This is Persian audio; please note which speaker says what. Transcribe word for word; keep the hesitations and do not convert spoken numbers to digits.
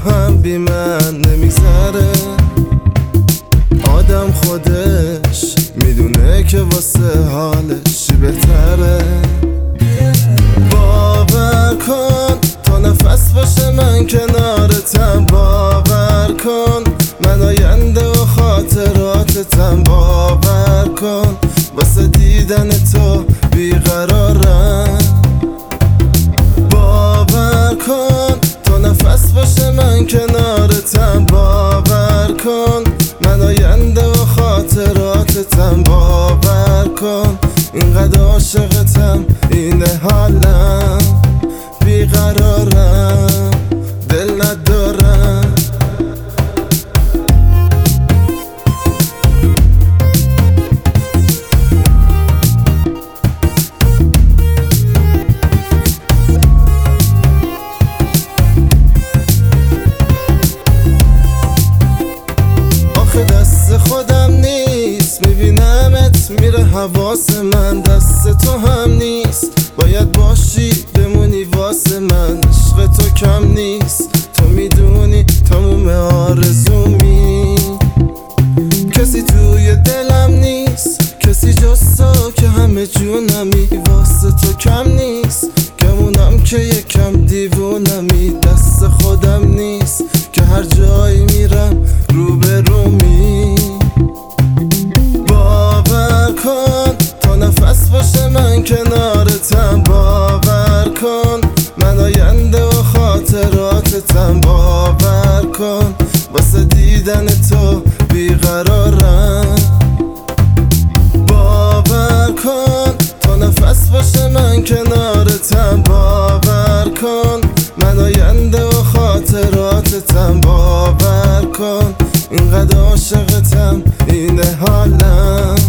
Speaker 1: هم بی من نمیگذره. آدم خودش میدونه که واسه حالش چی بهتره. باور کن تا نفس باشه من کنارتم، باور کن من آینده و خاطراتتم، باور کن واسه دیدن تو بیقرارم. باور کن تا نفس باشه من کنارتم، باور کن من آینده و خاطراتتم، باور کن اینقدر عاشقتم اینه حالم، بیقرارم دل ندارم. آخه دست خودم نیست میبینمت میره حواس من، دست تو هم نیست باید باشی بمونی واسه من. عشق تو کم نیست تو میدونی تموم آرزومی، کسی توی دلم نیست کسی جز تو که همه جونمی. واسه تو کم نیست کمونم که یکم دیوونمی، دست خودم نیست که هر جایی میرم رو به رومی. باور کن تا نفس باشه من کنارتم، باور کن من آینده و خاطراتتم، باور کن واسه دیدن تو بیقرارم. باور کن تا نفس باشه من کنارتم، باور کن من آینده و خاطراتتم، باور کن اینقدر عاشقتم اینه حالم،